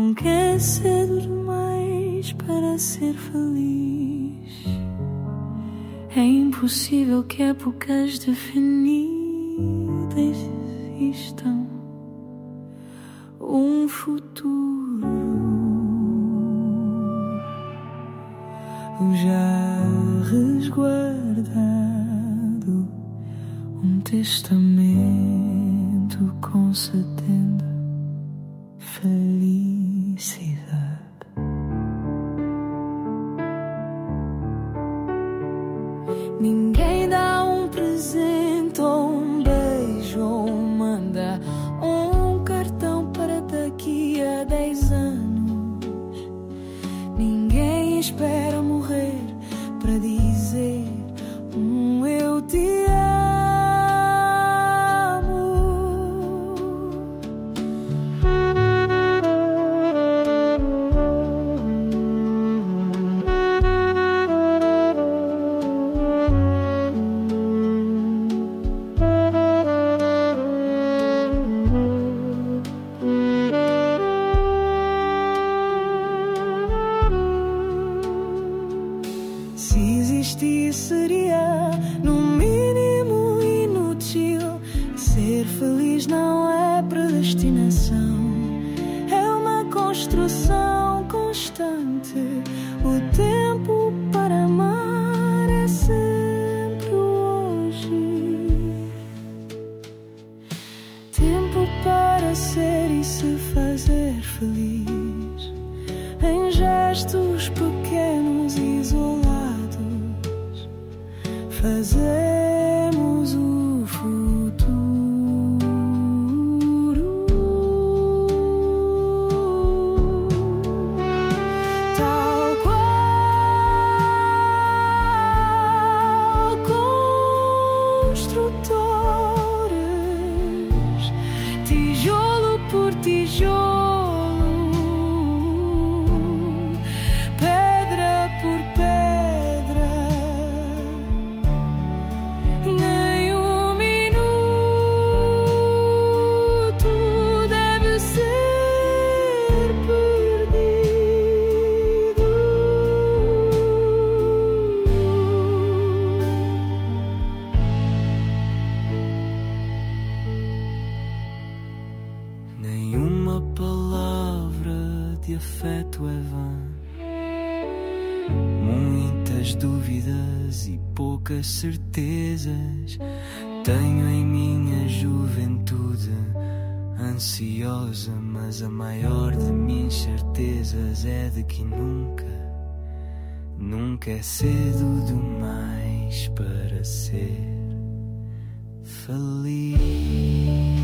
Nunca é cedo demais para ser feliz. É impossível que épocas definidas existam. Um futuro já resguardado, um testamento concedendo felicidade. Ninguém dá um presente ou um beijo ou manda um cartão para daqui a 10 anos. Ninguém espera morrer para dizer eu te amo. Se existir seria no mínimo inútil. Ser feliz não é predestinação, é uma construção constante. O tempo para amar é sempre hoje. Tempo para ser e se fazer feliz em gestos pequenos e isolados. Fazemos o futuro. Tal qual construtores, tijolo por tijolo, pedra por pedra. Nem um minuto deve ser perdido. Nenhuma palavra de afeto é vã. Muitas dúvidas e poucas certezas tenho em minha juventude ansiosa, mas a maior de minhas certezas é de que nunca é cedo demais para ser feliz.